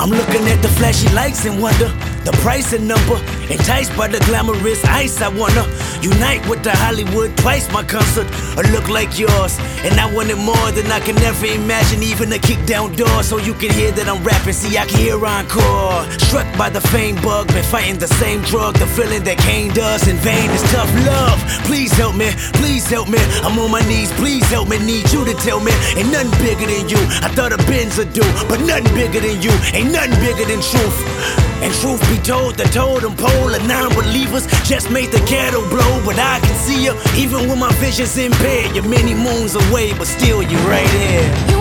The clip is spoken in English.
I'm looking at the flashy lights and wonder the price and number. Enticed by the glamorous ice, I wanna unite with the Hollywood, twice my concert, a look like yours. And I want it more than I can ever imagine, even a kick down door, so you can hear that I'm rapping. See, I can hear encore. Struck by the fame bug, been fighting the same drug, the feeling that Kane does in vain is tough love. Please help me, please help me. I'm on my knees, please help me. Need you to tell me, ain't nothing bigger than you. I thought a Benz would do, but nothing bigger than you. Ain't nothing bigger than truth. And truth be told, the totem pole of non-believers just made the ghetto blow. But I can see you, even when my vision's impaired. You're many moons away, but still you're right here.